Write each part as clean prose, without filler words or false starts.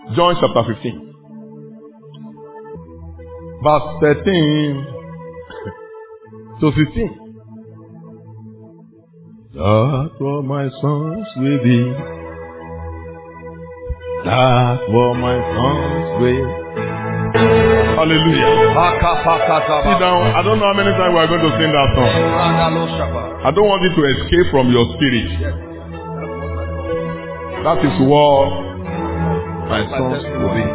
John chapter 15. Verse 13 to 15. That's what my sons will be. That's what my sons will. Hallelujah. Sit down. I don't know how many times we are going to sing that song. I don't want it to escape from your spirit. That is what my sons will be.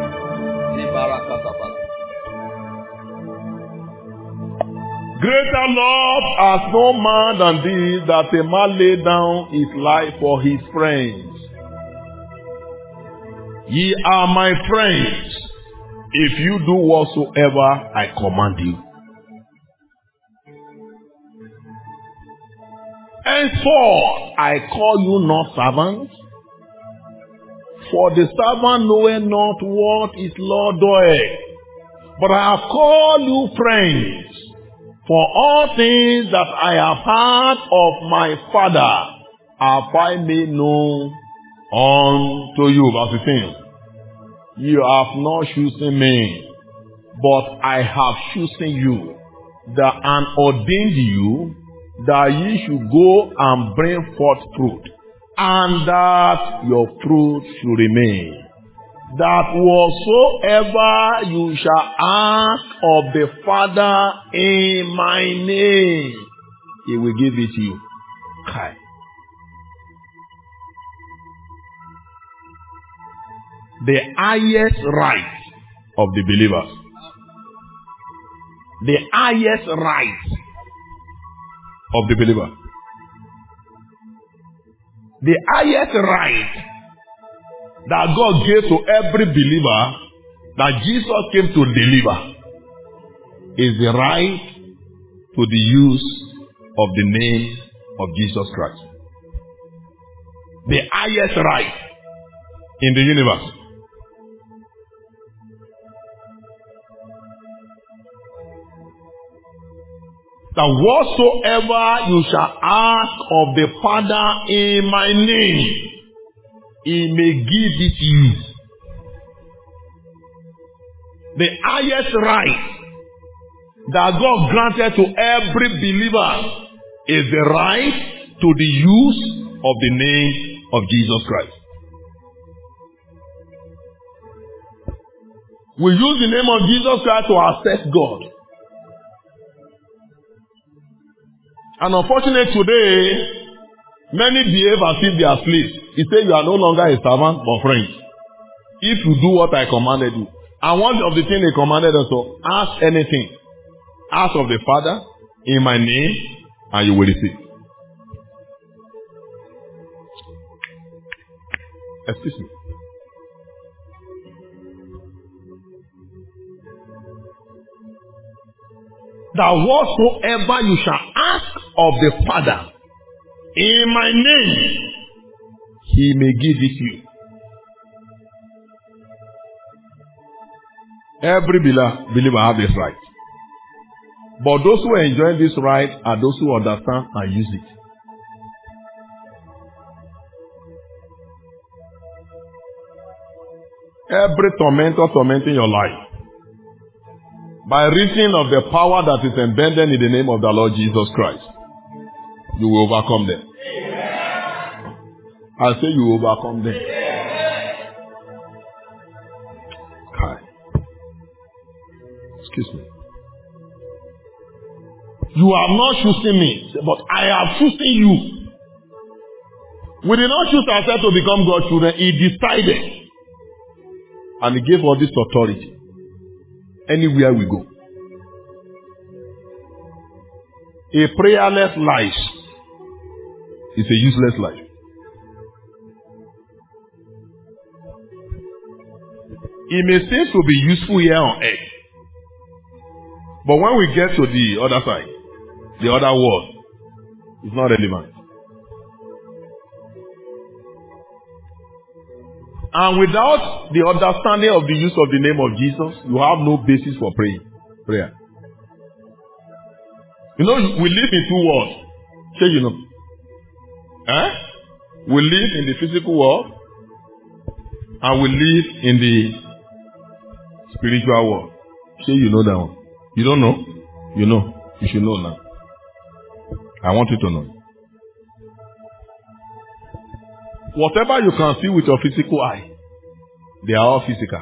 Greater love has no man than this, that a man lay down his life for his friends. Ye are my friends, if you do whatsoever I command you. Henceforth I call you not servants, for the servant knoweth not what his Lord doeth. But I have called you friends, for all things that I have heard of my Father have I made known unto you. Verse 15. You have not chosen me, but I have chosen you, and ordained you, that ye should go and bring forth fruit, and that your fruit should remain. That whatsoever you shall ask of the Father in my name, he will give it to you. Kai. The highest right of the believers. The highest right of the believer. The highest right that God gave to every believer, that Jesus came to deliver, is the right to the use of the name of Jesus Christ. The highest right in the universe. That whatsoever you shall ask of the Father in my name, he may give it to you. The highest right that God granted to every believer is the right to the use of the name of Jesus Christ. We use the name of Jesus Christ to access God. And unfortunately today, many behave as if they are slaves. He said you are no longer a servant but friend. If you do what I commanded you. And one of the things he commanded us to ask anything. Ask of the Father in my name and you will receive. Excuse me. That whatsoever you shall ask of the Father in my name, he may give it to you. Every believer have this right. But those who enjoy this right are those who understand and use it. Every tormentor tormenting your life, by reason of the power that is embedded in the name of the Lord Jesus Christ, you will overcome them. I say you will overcome them. Excuse me. You have not chosen me, but I have chosen you. We did not choose ourselves to become God's children. He decided. And he gave us this authority. Anywhere we go. A prayerless life is a useless life. It may seem to be useful here on earth. But when we get to the other side, the other world, it's not relevant. And without the understanding of the use of the name of Jesus, you have no basis for prayer. You know, we live in two worlds. Say you know. We live in the physical world and we live in the spiritual world. Say you know that one. You don't know? You know. You should know now. I want you to know. Whatever you can see with your physical eye, they are all physical.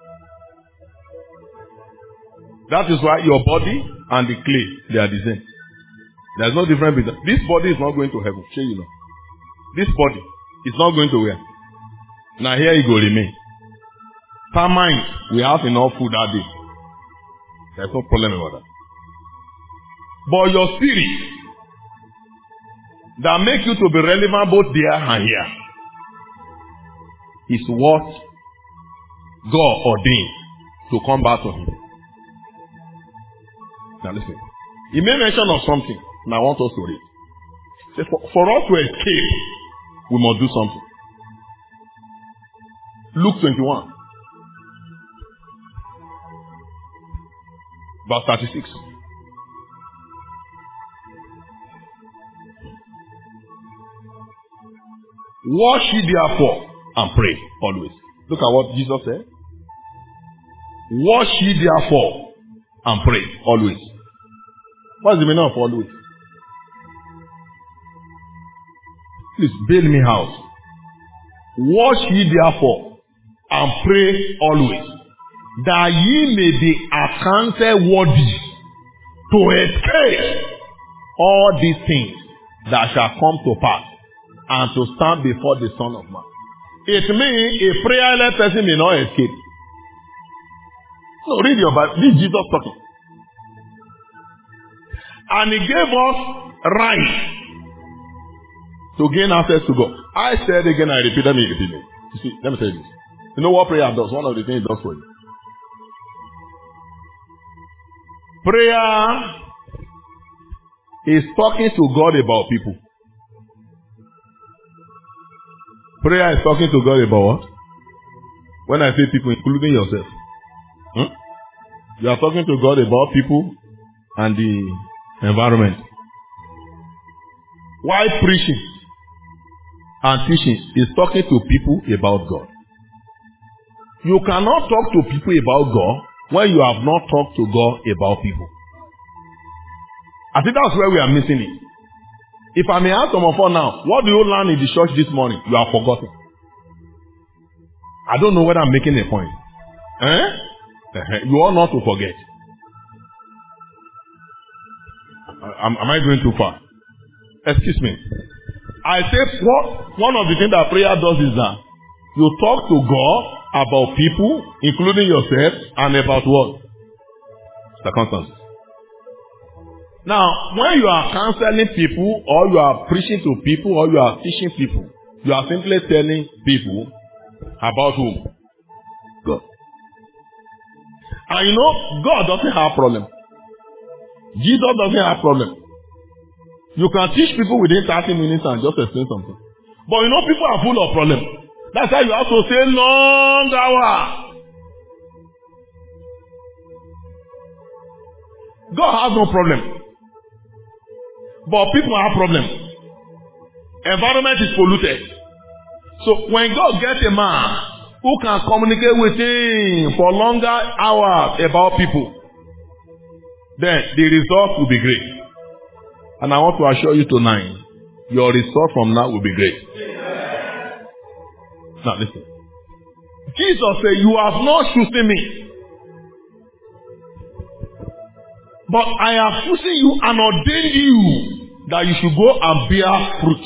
That is why your body and the clay, they are the same. There is no difference between them. This body is not going to heaven. Sure you know. This body is not going to where? Now here it will remain. Per mind, we have enough food that day. There's no problem about that. But your spirit, that makes you to be relevant both there and here, is what God ordained to come back to Him. Now listen. He made mention of something. Now I want us to read. Say, for us to escape, we must do something. Luke 21. Verse 36. Watch ye therefore and pray always. Look at what Jesus said. Watch ye therefore and pray always. What is the meaning of always? Please bail me out. Watch ye therefore and pray always, that ye may be accounted worthy to escape all these things that shall come to pass, and to stand before the Son of Man. It means a prayerless person may not escape. No, read your Bible. This is Jesus talking. And He gave us right to gain access to God. I said again, I repeat, let me repeat it. You see, let me tell you this. You know what prayer does? One of the things it does for you. Prayer is talking to God about people. Prayer is talking to God about what? When I say people, including yourself. You are talking to God about people and the environment. While preaching and teaching is talking to people about God. You cannot talk to people about God when you have not talked to God about people. I think that's where we are missing it. If I may ask some of us now, what do you learn in the church this morning? You have forgotten. I don't know whether I'm making a point. You ought not to forget. Am I going too far? Excuse me. I say one of the things that prayer does is that you talk to God about people, including yourself, and about what? Circumstances. Now, when you are counseling people, or you are preaching to people, or you are teaching people, you are simply telling people about whom? God. And you know, God doesn't have problem. Jesus doesn't have problem. You can teach people within 30 minutes and just explain something. But you know, people are full of problems. That's why you have to say long hour. God has no problem. But people have problems. Environment is polluted. So when God gets a man who can communicate with him for longer hours about people, then the result will be great. And I want to assure you tonight, your result from now will be great. Now listen. Jesus said, you have not chosen me, but I have chosen you and ordained you that you should go and bear fruit.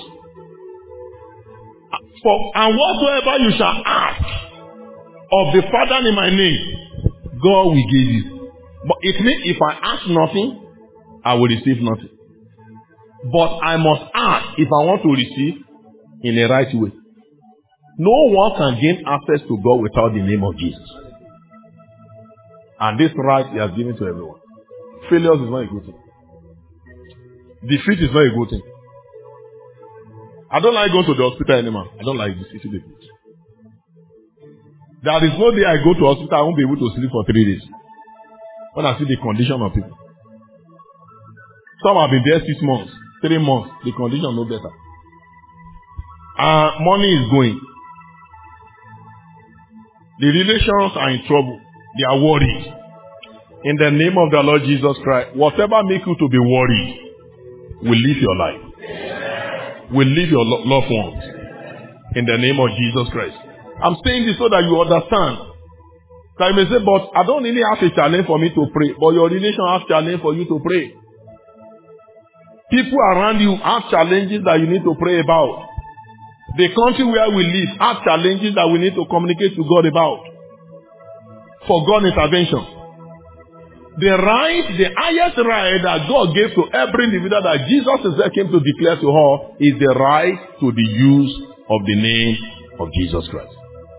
And whatsoever you shall ask of the Father in my name, God will give you. But it means if I ask nothing, I will receive nothing. But I must ask if I want to receive in a right way. No one can gain access to God without the name of Jesus. And this right He has given to everyone. Failure is not a good thing. Defeat is not a good thing. I don't like going to the hospital anymore. I don't like this. It should be good. There is no day I go to hospital, I won't be able to sleep for 3 days. When I see the condition of people. Some have been there 6 months, 3 months. The condition no better. Money is going. The relations are in trouble. They are worried. In the name of the Lord Jesus Christ, whatever makes you to be worried will live your life. Will live your loved ones. In the name of Jesus Christ. I'm saying this so that you understand. So you may say, but I don't really have a challenge for me to pray. But your relation has challenge for you to pray. People around you have challenges that you need to pray about. The country where we live have challenges that we need to communicate to God about. For God intervention. The highest right that God gave to every individual that Jesus came to declare to her is the right to the use of the name of Jesus Christ.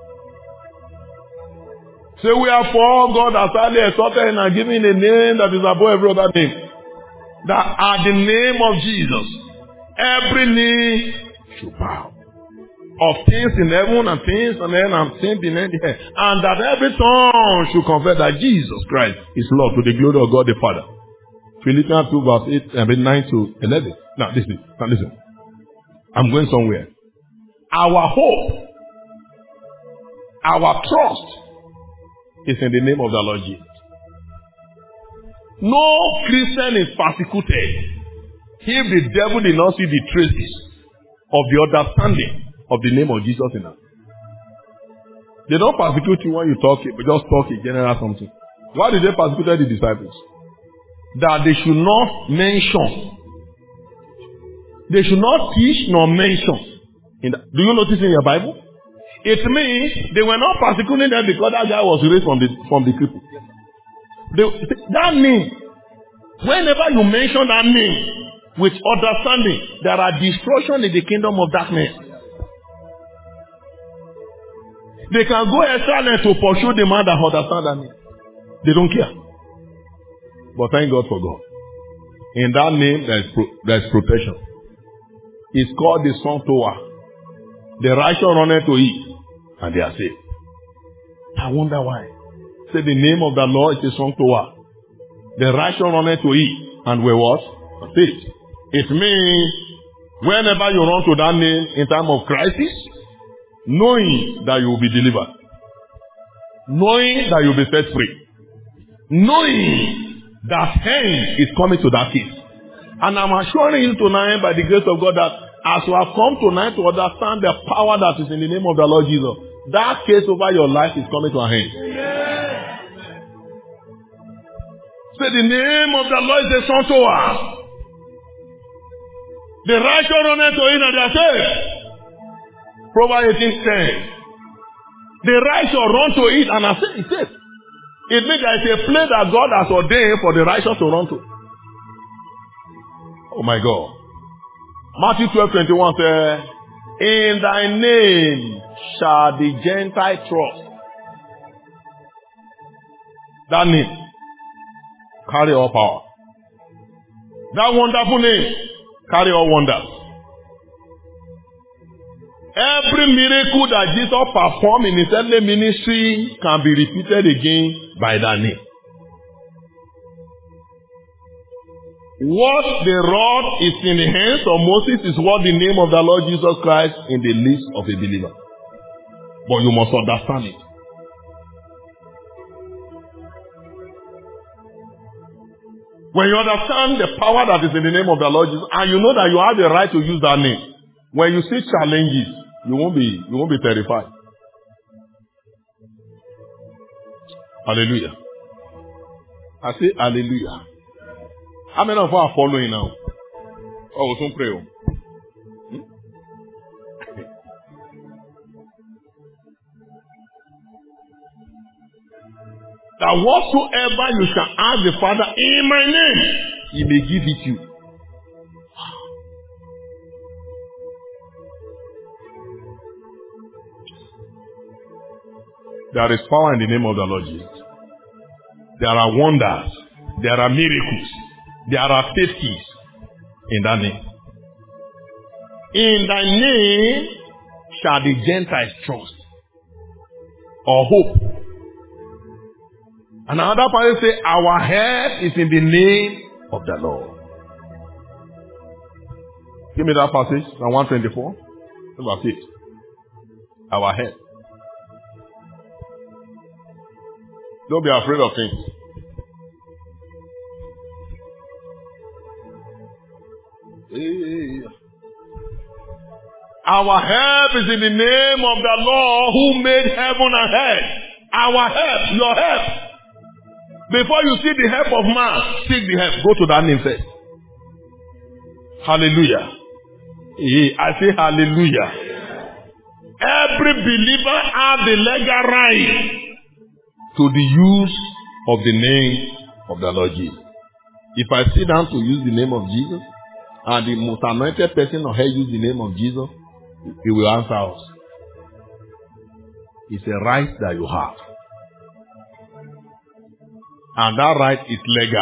So we are for God has highly exalted and given a name that is above every other name. That at the name of Jesus, every knee should bow. Of things in heaven and things on earth and things beneath the earth. And that every tongue should confess that Jesus Christ is Lord to the glory of God the Father. Philippians 2 verse 9 to 11. Now listen. I'm going somewhere. Our hope, our trust is in the name of the Lord Jesus. No Christian is persecuted if the devil did not see the traces of the understanding of the name of Jesus in us. They don't persecute you when you talk, but just talk a general something. Why did they persecute the disciples? That they should not mention. They should not teach nor mention. Do you notice in your Bible? It means they were not persecuting them because that guy was raised from the cripple. That name, whenever you mention that name with understanding, there are destruction in the kingdom of darkness. They can go extra length to pursue the man that understands that name. They don't care. But thank God for God. In that name, there is protection. It's called the Son Tower. The righteous run to it, and they are saved. I wonder why. Say the name of the Lord is the Son Tower. The righteous run to it, and we what? Saved. It means whenever you run to that name in time of crisis, knowing that you will be delivered. Knowing that you will be set free. Knowing that end is coming to that case. And I'm assuring you tonight by the grace of God that as you have come tonight to understand the power that is in the name of the Lord Jesus, that case over your life is coming to an end. Say the name of the Lord is a Son Tower. The righteous run to it and they are saved. Proverbs 18:10. The righteous run to it and are saved. It means there is a place that God has ordained for the righteous to run to. Oh my God. Matthew 12:21 says, in thy name shall the Gentile trust. That name carry all power. That wonderful name carry all wonders. Every miracle that Jesus performed in his earthly ministry can be repeated again by that name. What the rod is in the hands of Moses is what the name of the Lord Jesus Christ in the lips of a believer. But you must understand it. When you understand the power that is in the name of the Lord Jesus, and you know that you have the right to use that name, when you see challenges, you won't be terrified. Hallelujah. I say hallelujah. How many of you are following now? Oh, don't pray. That whatsoever you shall ask the Father in my name, he may give it you. There is power in the name of the Lord Jesus. There are wonders. There are miracles. There are safeties in that name. In thy name shall the Gentiles trust or hope. And another passage says, our help is in the name of the Lord. Give me that passage, Psalm 124. Verse 8. Our help. Don't be afraid of things. Our help is in the name of the Lord who made heaven and earth. Our help, your help. Before you seek the help of man, seek the help. Go to that name first. Hallelujah. I say hallelujah. Every believer has the legal right to the use of the name of the Lord Jesus. If I sit down to use the name of Jesus, and the most anointed person on earth use the name of Jesus, he will answer us. It's a right that you have. And that right is legal.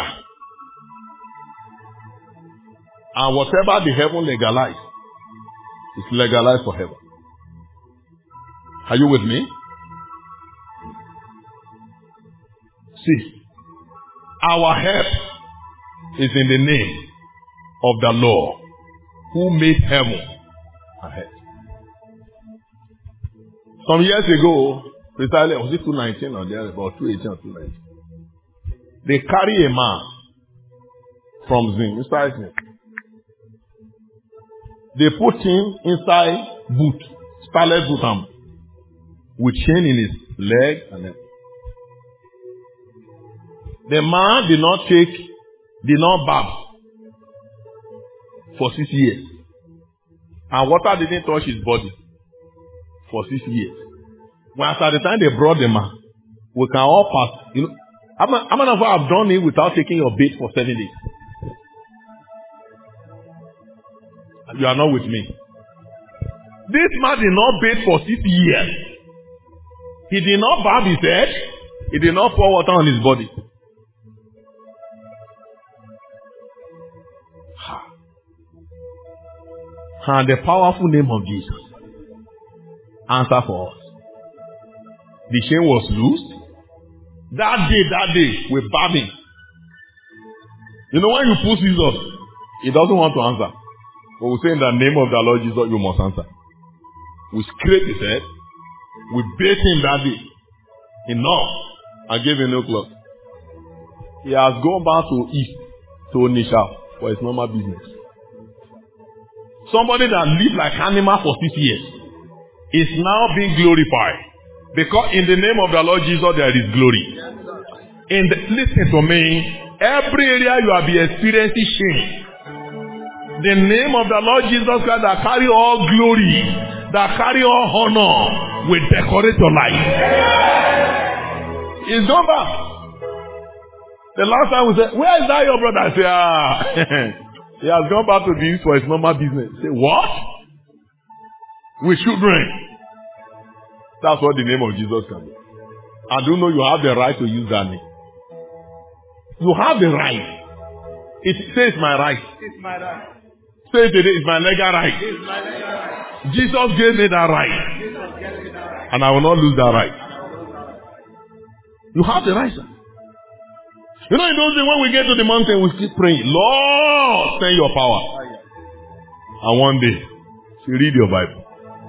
And whatever the heaven legalized, is legalized for heaven. Are you with me? See, our help is in the name of the Lord who made heaven and earth. Some years ago, precisely, was it 2019 or there, about 2018 or 2019? They carry a man from Zim, inside Zim. They put him inside boot, starlet boot, with chain in his leg and everything. The man did not bath for 6 years. And water didn't touch his body for 6 years. When after the time they brought the man, we can all pass. You know, how many of you have done it without taking your bath for 7 days? You are not with me. This man did not bathe for 6 years. He did not bath his head. He did not pour water on his body. And the powerful name of Jesus answer for us. The chain was loosed. That day, we bathed him. You know when you push Jesus, he doesn't want to answer. But we say in the name of the Lord Jesus, you must answer. We scraped his head. We bathed him that day. Enough. I gave him no cloth. He has gone back to East, to Onisha, for his normal business. Somebody that lived like animal for 6 years is now being glorified. Because in the name of the Lord Jesus, there is glory. Listen to me. Every area you have been experiencing shame. The name of the Lord Jesus Christ that carry all glory, that carry all honor, will decorate your life. It's over. The last time we said, where is that your brother? I say, he has gone back to the East for his normal business. Say, what? With children. That's what the name of Jesus can do. I do know you have the right to use that name. You have the right. It says my right. It's my right. Say it today, it's my legal right. It's my legal right. Jesus gave me that right. Jesus gave me that right. And I will not lose that right. You have the right, sir. You know, in those days when we get to the mountain, we keep praying, Lord, send your power. And one day, you read your Bible.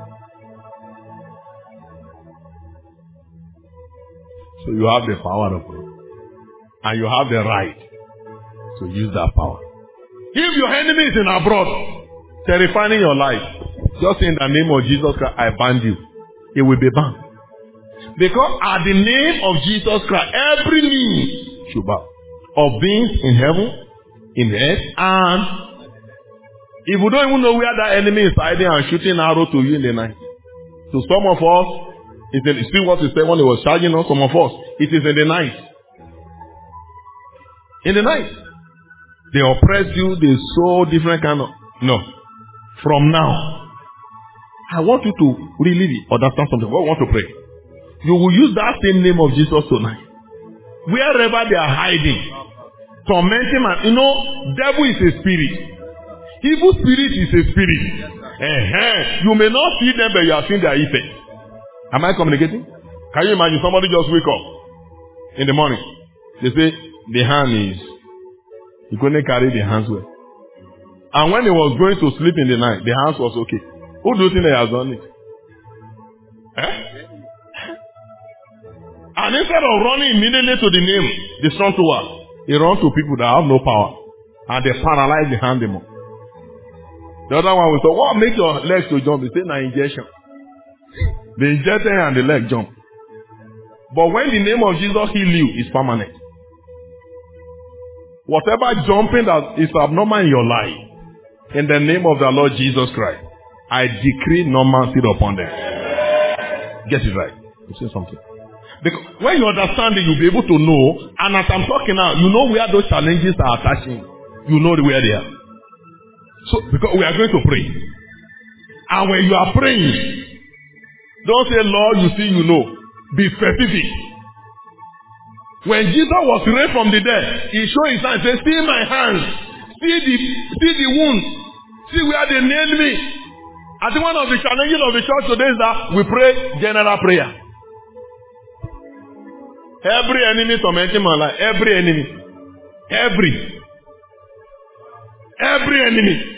So you have the power of God. And you have the right to use that power. If your enemy is in abroad, terrifying your life, just in the name of Jesus Christ, I ban you. It will be banned. Because at the name of Jesus Christ, every knee should bow. Of beings in heaven, in earth, and if you don't even know where that enemy is hiding and shooting arrow to you in the night. So some of us, see what he said when he was charging us, some of us, it is in the night. In the night. They oppress you, they sow different kind of... No. From now, I want you to really understand something. I want to pray. You will use that same name of Jesus tonight. Wherever they are hiding, tormenting man. You know, devil is a spirit. Evil spirit is a spirit. You may not see them, but you have seen their effect. Am I communicating? Can you imagine somebody just wake up in the morning? They say, the hand is... He couldn't carry the hands well. And when he was going to sleep in the night, the hands was okay. Who do you think he has done it? And instead of running immediately to the name, the strong tower, he runs to people that have no power. And they paralyze the hand them up. The other one will say, what makes your legs to jump? He say, na injection. The injection and the leg jump. But when the name of Jesus heal you, it's permanent. Whatever jumping that is abnormal in your life, in the name of the Lord Jesus Christ, I decree normalcy upon them. Get it right. You say something. Because when you understand it, you'll be able to know. And as I'm talking now, you know where those challenges are attaching. You know where they are. So, because we are going to pray. And when you are praying, don't say, Lord, you see, you know. Be specific. When Jesus was raised from the dead, he showed his hands, said, see my hands. See the wounds. See where they nailed me. I think one of the challenges of the church today is that we pray general prayer. Every enemy tormenting my life. Every enemy. Every enemy.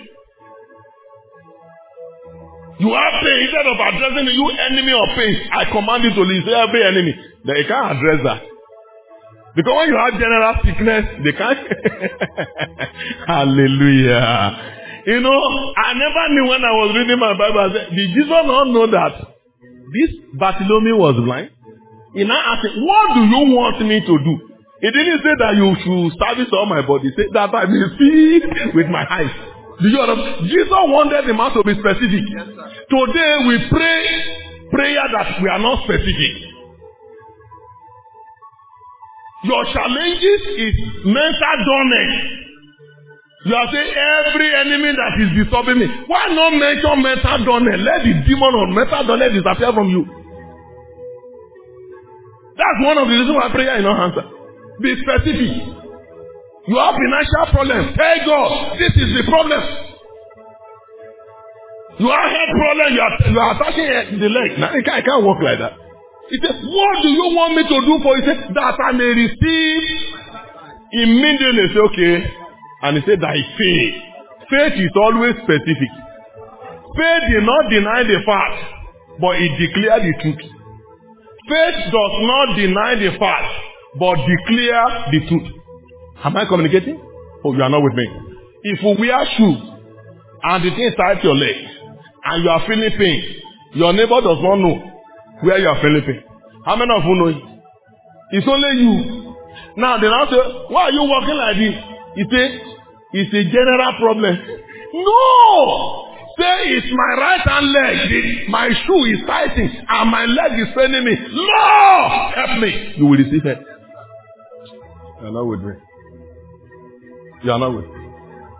You have pain. Instead of addressing you enemy of pain, I command you to leave. Say every enemy. Then you can't address that. Because when you have general sickness, they can't. Hallelujah. You know, I never knew when I was reading my Bible, I said, did Jesus not know that this Bartholomew was blind? He now asked him, what do you want me to do? He didn't say that you should service all my body. He said that I may see with my eyes. Do you understand? Jesus wanted the man to be specific. Yes, today we pray prayer that we are not specific. Your challenges is mental dullness. You are saying every enemy that is disturbing me. Why not mention mental dullness? Let the demon of mental dullness disappear from you. That's one of the reasons why prayer is not answered. Be specific. You have financial problems. Tell God, this is the problem. You have head problem. You are attaching the leg. Now, I can't walk like that. He said, what do you want me to do for you? He said, that I may receive. Immediately say, okay. And he said that is faith. Faith is always specific. Faith did not deny the fact, but it declared the truth. Faith does not deny the fact, but declare the truth. Am I communicating? Oh, you are not with me. If you wear shoes and the thing starts your leg and you are feeling pain, your neighbor does not know where you are feeling pain. How many of you know it? It's only you. Now they now say, why are you walking like this? He say, it's a general problem. No! Say it's my right hand leg. My shoe is tightening and my leg is paining me. Lord, help me. You will receive it. You are not with me. You are not with me.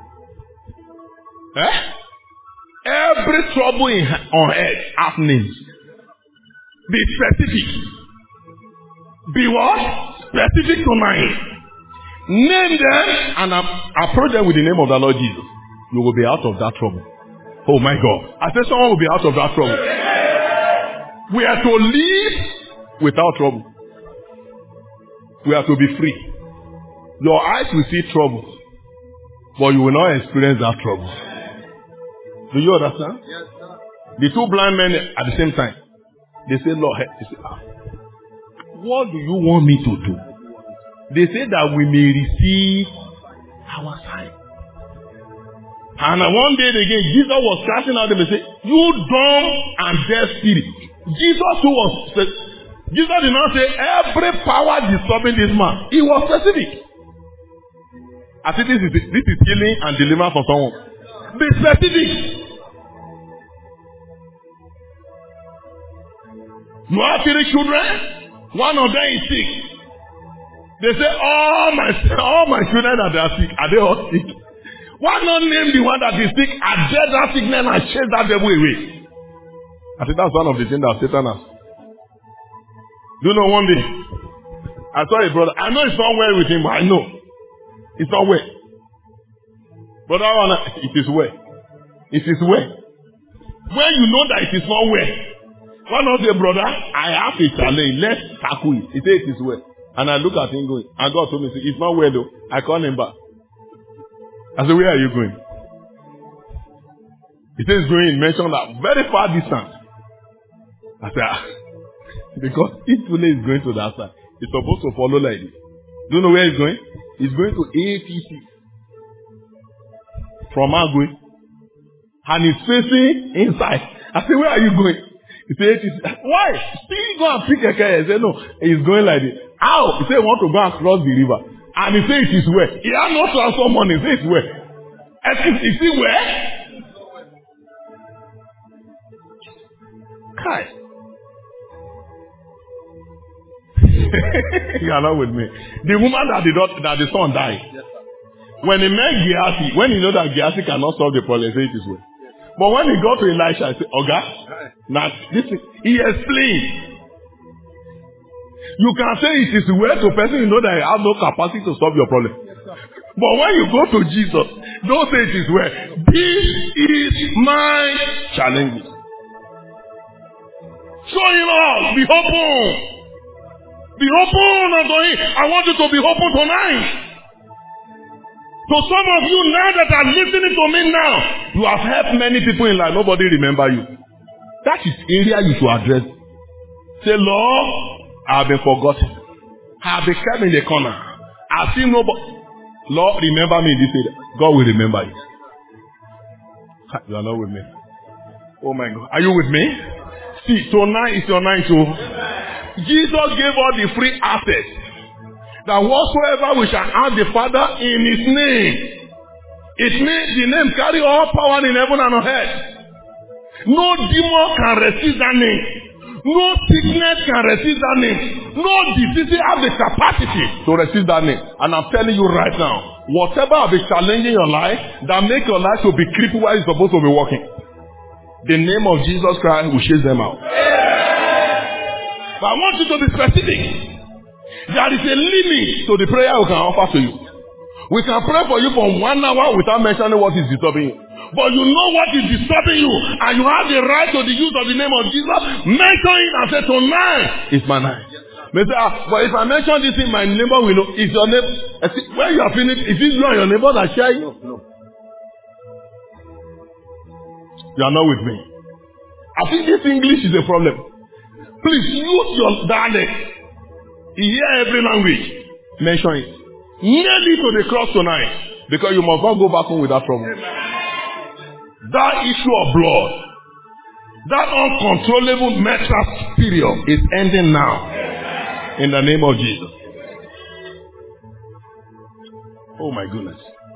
Every trouble on earth has names. Be specific. Be what? Specific tonight. Name them and approach them with the name of the Lord Jesus. You will be out of that trouble. Oh my God. I said someone will be out of that trouble. We are to live without trouble. We are to be free. Your eyes will see trouble, but you will not experience that trouble. Do you understand? Yes, sir. The two blind men at the same time, they say, Lord, they say, what do you want me to do? They say that we may receive our sight. And one day again, Jesus was casting out them and said, you dumb and deaf spirit. Jesus did not say every power disturbing this man. He was specific. I think this is healing and deliverance for someone. Be specific. You have 3 children. One of them is sick. They say all my children that are sick, are they all sick? Why not name the one that is sick, address that sickness and chase that devil away? I think that's one of the things that Satan has. Do you know one day? I saw a brother. I know it's not well with him, but I know. It's not well. Brother, it is well. It is well. When you know that it is not well, one of the brother, I have a challenge. Let's tackle it. He said it is well. And I look at him going, and God told me, it's not well though. I call him back. I said, where are you going? He says going, mention that very far distance. I said, Because if Tule is going to that side, it's supposed to follow like this. Do you know where he's going? He's going to APC. From Agui. And he's facing inside. I say, where are you going? He said, why? Still go and pick a car. He said, no, he's going like this. How? He said, he want to go and cross the river. And he said, it is where? He had no transfer money. He said, it's where? Is it where? Kai. You are not with me. The woman that the son died. Yes, when he met Gehazi, when he know that Gehazi cannot solve the problem, he said it is well. But when he got to Elisha, he said, Oga, now listen, he explained. You can say it is well to person you know that you have no capacity to solve your problem. yes, But when you go to Jesus, don't say it is well. This is my challenge. Show him all. Be open. Be open unto him. I want you to be open tonight. So some of you now that are listening to me now, you have helped many people in life. Nobody remember you. That is area you should address. Say, Lord, I have been forgotten. I have been kept in the corner. I see nobody. Lord, remember me in this area. God will remember you. You are not with me. Oh my God. Are you with me? See, tonight is your night. So Jesus gave all the free assets. That whatsoever we shall ask the Father in his name. It means the name carry all power in heaven and on earth. No demon can resist that name. No sickness can resist that name. No disease have the capacity to resist that name. And I'm telling you right now, whatever will be challenging your life, that make your life to be crippled while you're supposed to be walking, the name of Jesus Christ will chase them out. But I want you to be specific. There is a limit to the prayer we can offer to you. We can pray for you for 1 hour without mentioning what is disturbing you. But you know what is disturbing you, and you have the right to the use of the name of Jesus. Mention it and say, tonight is my night. May say, but if I mention this thing, my neighbor will know. Is your neighbor? When you are finished, is it you and your neighbor that share you? No. You are not with me. I think this English is a problem. Please use your dialect. You hear every language. Mention it. Nail it to the cross tonight. Because you must not go back home with that trouble. That issue of blood, that uncontrollable mental period is ending now. In the name of Jesus. Oh my goodness.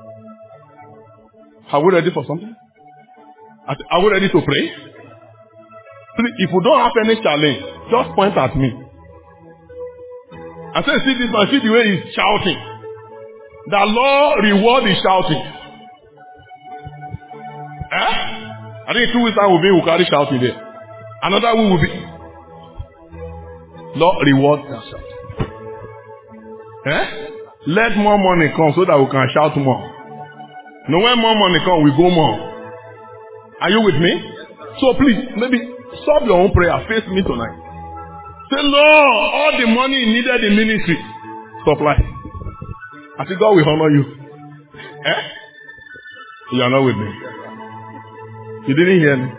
Are we ready for something? Are we ready to pray? Please, if you don't have any challenge, just point at me. I say, see this man, see the way he's shouting. The Lord reward is shouting. I think 2 weeks time will carry shouting there. Another week will be Lord reward that shout. Let more money come so that we can shout more. Now when more money come, we go more. Are you with me? So please, maybe stop your own prayer. Face me tonight. Say, Lord, all the money needed in ministry, supply. I think God will honor you. You are not with me. You didn't hear me.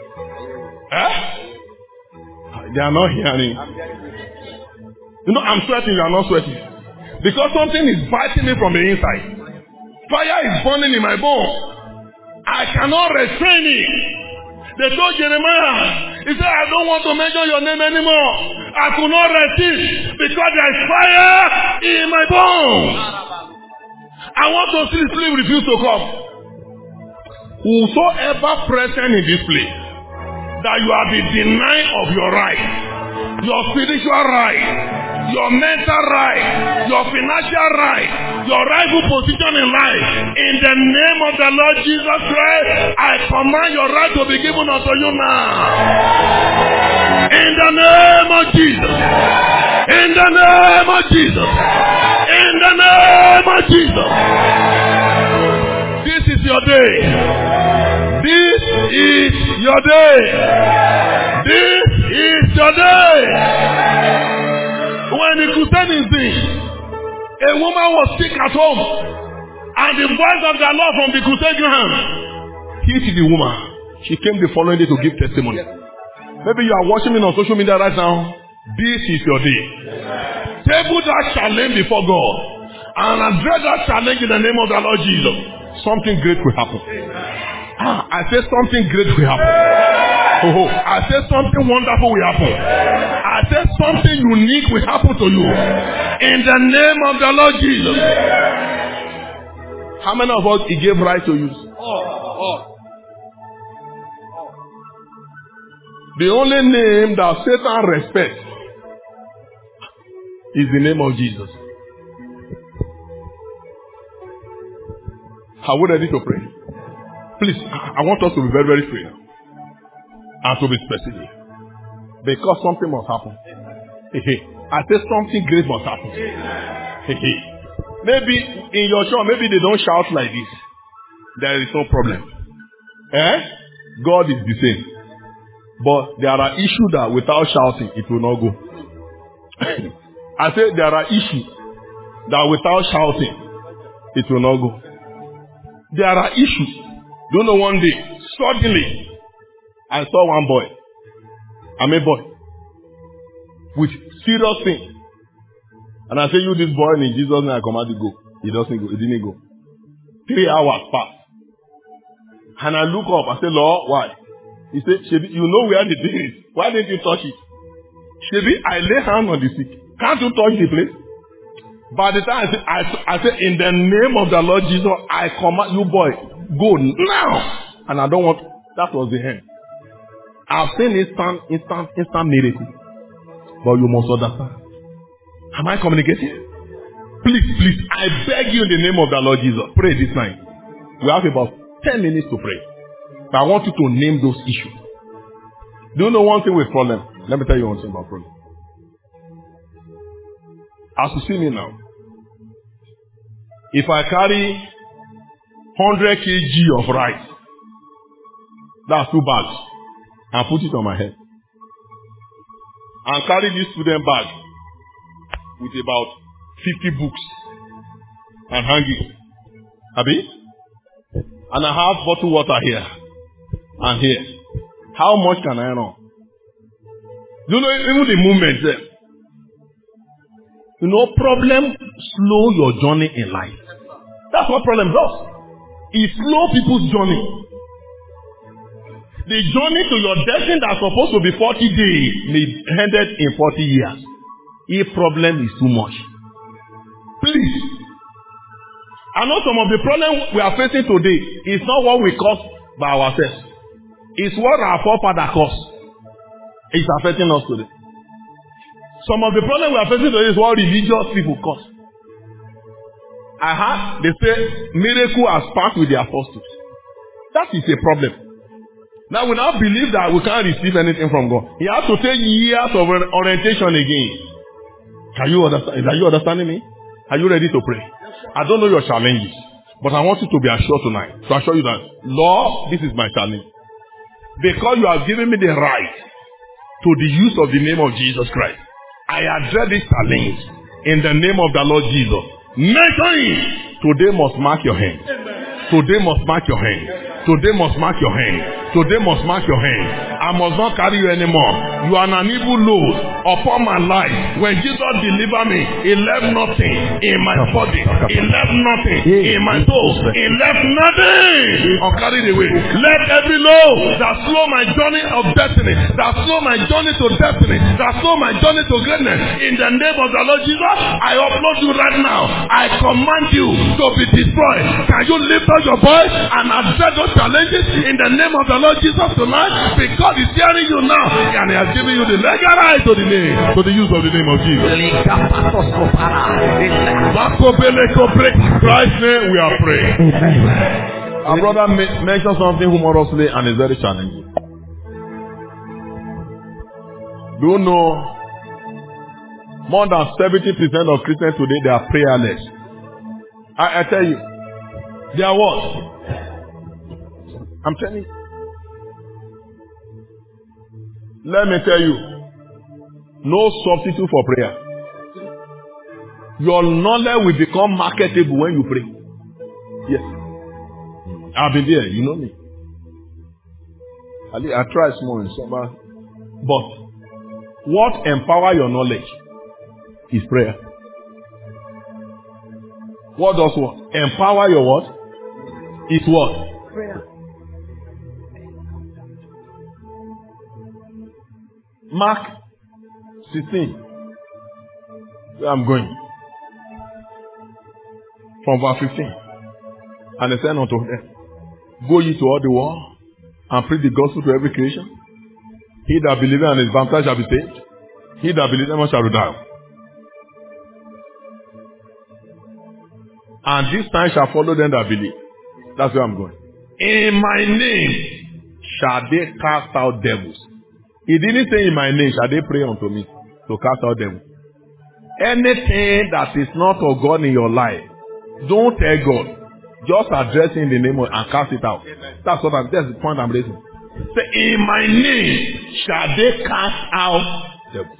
They are not hearing. You know, I'm sweating, you are not sweating. Because something is biting me from the inside. Fire is burning in my bone. I cannot restrain it. They told Jeremiah, he said, I don't want to mention your name anymore. I could not resist because there is fire in my bones. I want to see sleep refuse to come. Whosoever present in this place, that you are the denying of your right, your spiritual right, your mental right, your financial right, your rightful position in life. In the name of the Lord Jesus Christ, I command your right to be given unto you now. In the name of Jesus. In the name of Jesus. In the name of Jesus. This is your day. This is your day. This is your day. When the crusade is in, a woman was sick at home, and the voice of the Lord from the crusade ground hit the woman. She came the following day to give testimony. Maybe you are watching me on social media right now. This is your day. Table that challenge before God and address that challenge in the name of the Lord Jesus. Something great will happen. I say something great will happen. I say something wonderful will happen. I say something unique will happen to you. In the name of the Lord Jesus. How many of us he gave right to use? The only name that Satan respects is the name of Jesus. Are we ready to pray? Please, I want us to be very, very clear and to be specific. Because something must happen. I say something great must happen. Maybe in your church, maybe they don't shout like this. There is no problem. God is the same. But there are issues that without shouting, it will not go. I say there are issues that without shouting, it will not go. There are issues. Don't know, one day, suddenly, I saw one boy. I'm a boy. With serious thing. And I say, you this boy, in Jesus' name, I command you go. He doesn't go. He didn't go. 3 hours passed. And I look up. I say, Lord, why? He said, Shebi, you know where the thing is. Why didn't you touch it? Shebi, I lay hand on the sick. Can't you touch the place? By the time I say, in the name of the Lord Jesus, I command you, boy, go now. And I don't want, that was the end. I've seen instant miracle. But you must understand. Am I communicating? Please, I beg you in the name of the Lord Jesus, pray this night. We have about 10 minutes to pray. But I want you to name those issues. Do you know one thing with problem? Let me tell you one thing about problem. As you see me now, if I carry 100 kg of rice, that's 2 bags, and put it on my head, and carry this student bag with about 50 books and hang it, Abi? And I have bottled water here and here. How much can I run? You know, even the movement there. You know, problem slow your journey in life. That's what problem does. It slows people's journey. The journey to your destiny that's supposed to be 40 days may be ended in 40 years. If problem is too much. Please. I know some of the problems we are facing today is not what we cause by ourselves. It's what our forefather caused. It's affecting us today. Some of the problems we are facing today is what religious people cause. I heard they say miracle has passed with the apostles. That is a problem. Now we now believe that we can't receive anything from God. He has to take years of orientation again. Can you understand? Are you understanding me? Are you ready to pray? I don't know your challenges, but I want you to be assured tonight. To assure you that, Lord, this is my challenge. Because you have given me the right to the use of the name of Jesus Christ, I address this challenge in the name of the Lord Jesus. Mention him. Today must mark your hand. Today must mark your hand. Today must mark your hand. Today must mark your hand. I must not carry you anymore. You are an evil load upon my life. When Jesus delivered me, he left nothing in my body. He left nothing in my toes. He left nothing or carried away. Let every load that slow my journey of destiny, that slow my journey to destiny, that slow my journey to greatness, in the name of the Lord Jesus, I upload you right now. I command you to be destroyed. Can you lift up your voice and address those challenges in the name of the Lord Jesus tonight? Because he's hearing you now and he has given you the legal right to the name, to the use of the name of Jesus. Christ's name we are praying. Our brother mentioned something humorously and is very challenging. Do you know more than 70% of Christians today, they are prayerless? I tell you, they are what? I'm telling you. Let me tell you, no substitute for prayer. Your knowledge will become marketable when you pray. Yes. I've been there, you know me. I try small in summer, but What empower your knowledge is prayer. What does what? Empower your what? Is what? Prayer. Mark 16. Where I'm going. From verse 15. And they said unto them, go ye to all the world and preach the gospel to every creation. He that believeth and is baptized shall be saved. He that believeth shall die. And this sign shall follow them that believe. That's where I'm going. In my name shall they cast out devils. He didn't say in my name shall they pray unto me to cast out devils. Anything that is not of God in your life, don't tell God. Just address in the name of and cast it out. That's the point I'm raising. Say, in my name shall they cast out devils.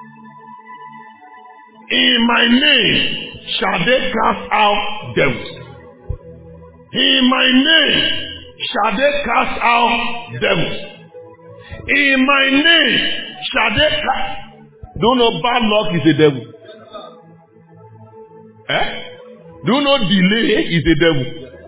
In my name shall they cast out devils. In my name shall they cast out devils. In my name shall they cast. Do you know bad luck is a devil? Do you know delay is a devil?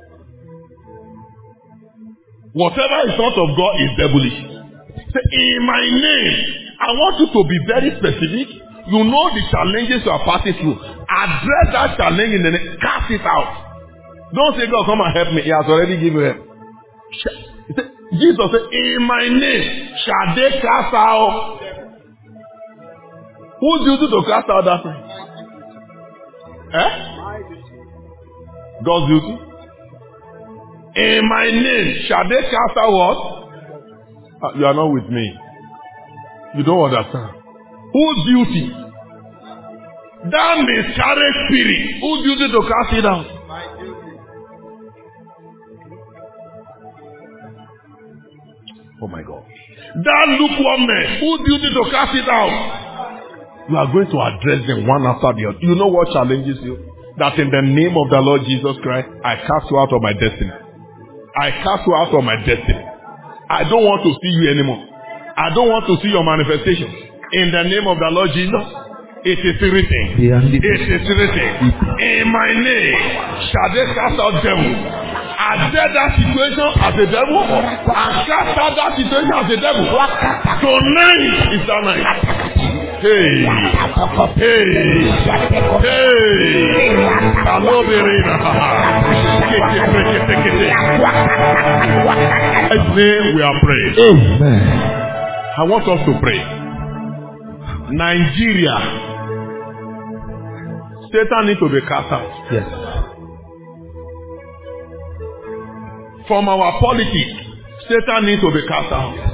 Whatever is not of God is devilish. Say, in my name, I want you to be very specific. You know the challenges you are passing through. Address that challenge in the name. Cast it out. Don't say, God, come and help me. He has already given help. Jesus said, in my name shall they cast out. Who's duty to cast out that thing? God's duty. In my name shall they cast out what? You are not with me. You don't understand. Whose duty? That miscarriage spirit. Whose duty to cast it out? My duty. Oh my God. That lukewarmness. Whose duty to cast it out? You are going to address them one after the other. You know what challenges you? That in the name of the Lord Jesus Christ, I cast you out of my destiny. I cast you out of my destiny. I don't want to see you anymore. I don't want to see your manifestations. In the name of the Lord Jesus, it is written. It is written. In my name shall they cast out devils. Address that situation as a devil and cast out that situation as a devil. Tonight is that night. Hey, hello, Verena. Today we are praying. Amen. I want us to pray. Nigeria, Satan needs to be cast out. Yes. From our politics, Satan needs to be cast out.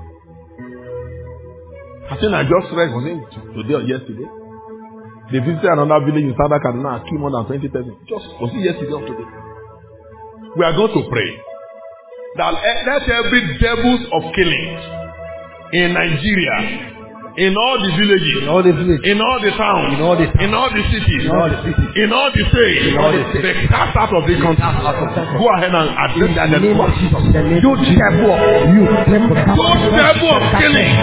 I think I just read, was it today or yesterday? They visited another village in Southern Kaduna and killed more than 20 persons. Just was it yesterday or today? We are going to pray that let every devils of killing in Nigeria, in all the villages, in all the towns, in all the cities, in all the states, they cast out of the country. Go ahead and address that. You devil of killing,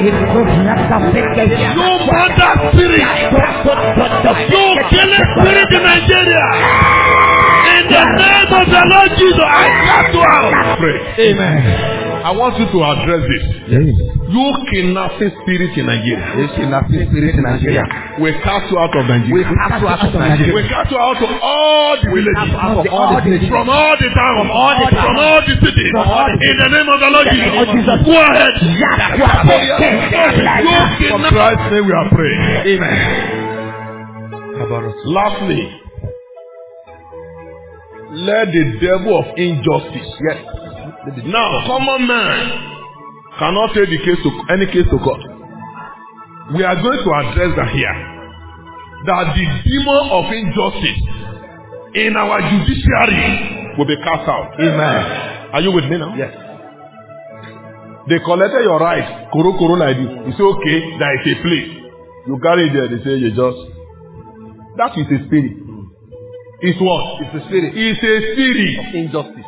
you murder spirit, you killing spirit in Nigeria. In the name of the Lord Jesus, I cast you out. Pray. Amen. I want you to address this. Yes. You kidnapping spirit in Nigeria. We cast you out of Nigeria. We cast you out of all the villages. From all the towns. From all the cities. In the name of the Lord Jesus. Go ahead. For Christ's name we are praying. Amen. Lastly, let the devil of injustice. Yes. Now, common man cannot take any case to court. We are going to address that here. That the demon of injustice in our judiciary will be cast out. Amen. Are you with me now? Yes. They collected your right, koro like this. You say, okay, there is a place. You carry it there, they say you just. That is a spirit. It's what? It's a spirit. It's a spirit of injustice.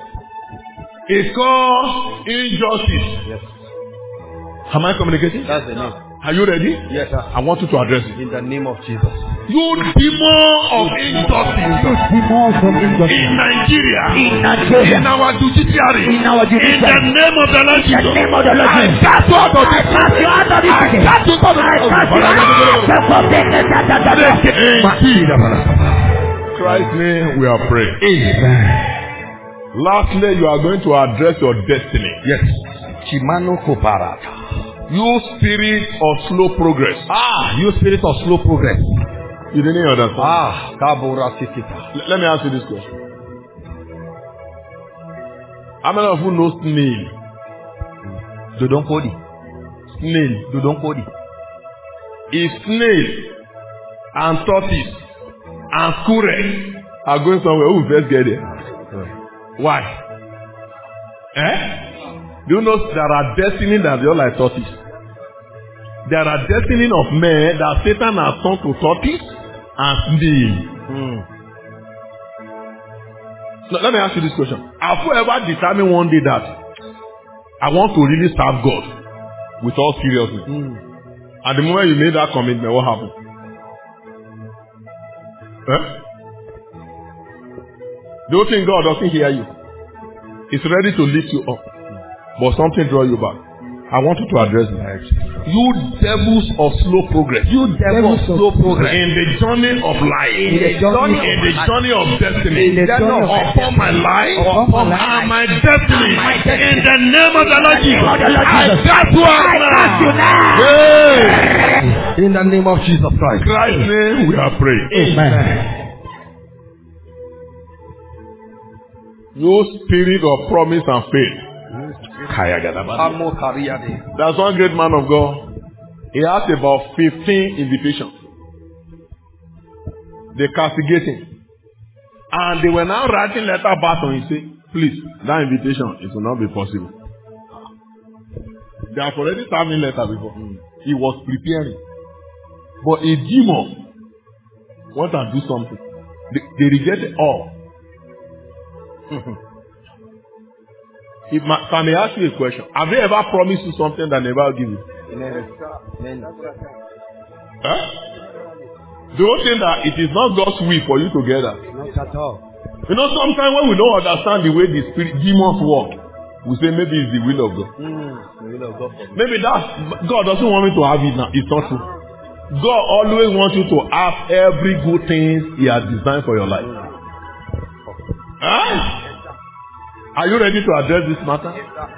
It's called injustice. Yes. Am I communicating? That's the name. Are you ready? Yes, sir. I want you to address it. In the name of Jesus. You demon of injustice in Nigeria, in our judiciary, in the name of the Lord Jesus, I cast you out of this city. I cast you out of this city. Christ's name we are praying. Amen. Lastly, you are going to address your destiny. Yes. Chimano Koparata. You spirit of slow progress. You spirit of slow progress. You didn't understand. Kabura Sikita. Let me ask you this question. How many of you know snail? Dodonkodi. Snail. Dodonkodi. If snail and tortoise and squirrel are going somewhere, who will first get there? Why? Do you know there are destinies that are like tortoise? There are destinies of men that Satan has turned to tortoise and snail. Now, let me ask you this question. Have you ever determined one day that I want to really serve God with all seriousness? At the moment you made that commitment, what happened? Do you think God doesn't hear you? He's ready to lift you up, but something draw you back. I want you to address it. You devils of slow progress. You devils of slow progress. In the journey of life. In the journey of destiny. Upon my life. And my destiny. In the name of the Lord Jesus. I got you now. In the name of Jesus Christ. Christ's name we are praying. Amen. You spirit of promise and faith. There's one great man of God. He has about 15 invitations. They castigate him. And they were now writing letter back on him saying, please, that invitation, it will not be possible. They have already sent me letter before. He was preparing. But a demon wants to do something. They rejected all. If I may ask you a question, have they ever promised you something that never give you? Do you think that it is not God's will for you to get that? Not at all. You know, sometimes when we don't understand the way the spirit demons work, we say maybe it's the will of God. The will of God. Maybe God doesn't want me to have it now. It's not true. God always wants you to have every good thing He has designed for your life. Are you ready to address this matter?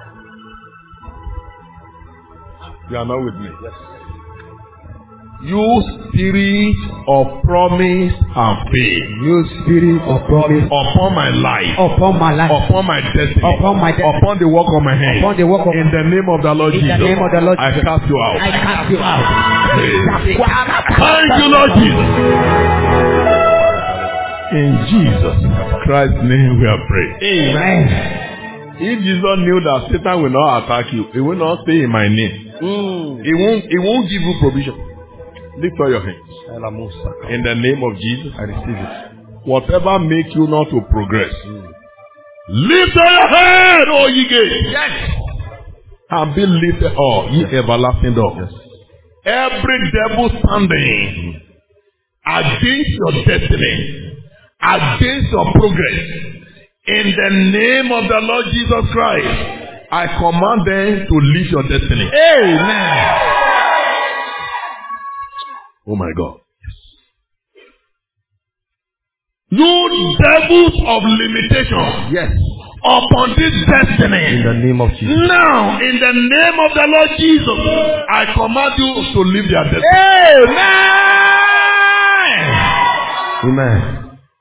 You are not with me. Yes. You spirit of promise and faith. You spirit of promise. Upon my life. Upon my life. Upon my destiny. Upon my destiny. Upon the work of my hand. Upon the work of in the name of the Lord Jesus. In the name of the Lord Jesus. I cast you out. I cast you out. Thank you, Lord Jesus. In Jesus Christ's name we are praying. Amen. If Jesus knew that Satan will not attack you, he will not stay in my name. He won't give you provision. Lift up your hands. In the name of Jesus, I receive it. Whatever makes you not to progress, lift up your head, O ye gates. Yes. And be lifted up, ye everlasting doors. Yes. Every devil standing against your destiny, against your progress, in the name of the Lord Jesus Christ, I command them to leave your destiny. Amen. Oh my God. You devils of limitation. Yes. Upon this destiny. In the name of Jesus. Now, in the name of the Lord Jesus, I command you to leave their destiny. Amen. Amen.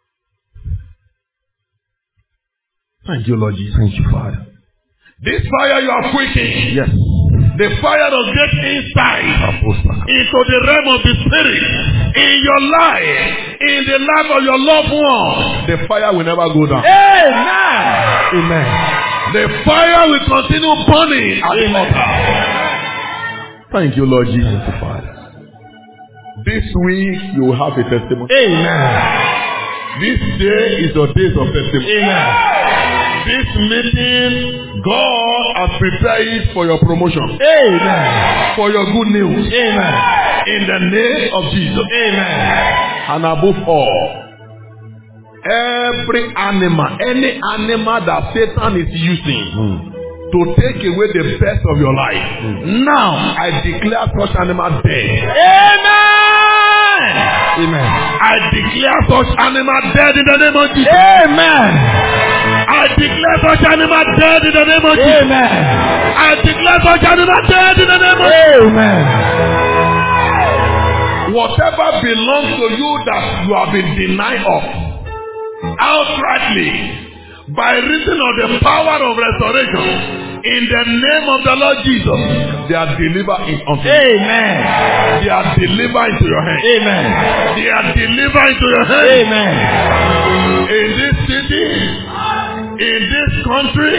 Thank you, Lord Jesus. Thank you, Father. This fire you are quickening. Yes. The fire will get inside into the realm of the spirit, in your life, in the life of your loved one. The fire will never go down. Amen. Amen. The fire will continue burning at the altar. Thank you, Lord Jesus. Father. This week you will have a testimony. Amen. This day is your day of testimony. Amen. This meeting, God has prepared it for your promotion. Amen. For your good news. Amen. In the name of Jesus. Amen. And above all, every animal, any animal that Satan is using to take away the best of your life, now I declare such animal dead. Amen. Amen. I declare such animal dead in the name of Jesus. Amen. I declare such animal dead in the name of Jesus. Amen. I declare such animal dead in the name of Jesus. Amen. Whatever belongs to you that you have been denied of, outrightly, by reason of the power of restoration, in the name of the Lord Jesus, they are delivered unto you. Amen. They are delivered into your hands. Amen. They are delivered into your hands. Amen. In this city, in this country,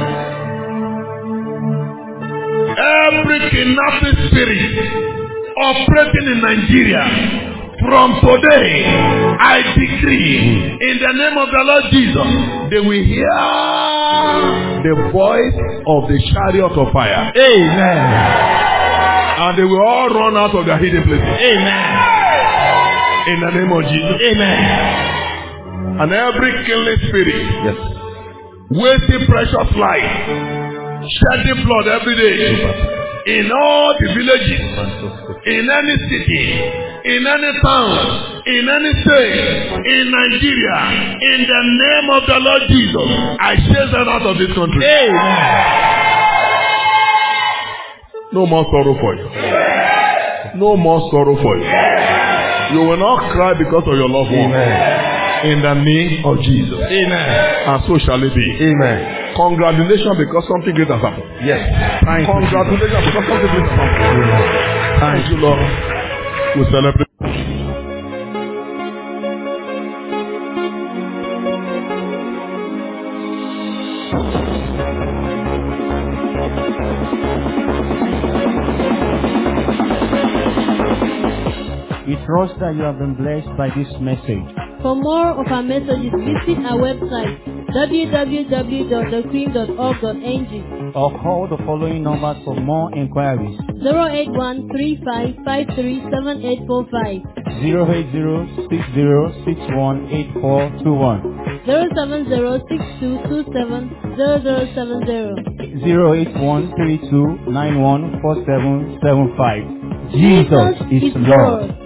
every kidnapping spirit operating in Nigeria, from today, I decree in the name of the Lord Jesus, they will hear the voice of the chariot of fire. Amen. And they will all run out of their hidden places. Amen. In the name of Jesus. Amen. And every killing spirit, Yes. wasting precious life, shedding blood every day, in all the villages, in any city, in any town, in any state, in Nigeria, in the name of the Lord Jesus, I chase them out of this country. Amen. No more sorrow for you. No more sorrow for you. You will not cry because of your loved one. Amen. In the name of Jesus. Amen. And so shall it be. Amen. Congratulations because something great has happened. Yes. Congratulations because something great has happened. Thank you, Lord. We celebrate. We trust that you have been blessed by this message. For more of our messages, visit our website www.thecream.org.ng Or call the following numbers for more inquiries. 081-3553-7845 08060618421 070-6227-0070 08132914775. Jesus is Lord.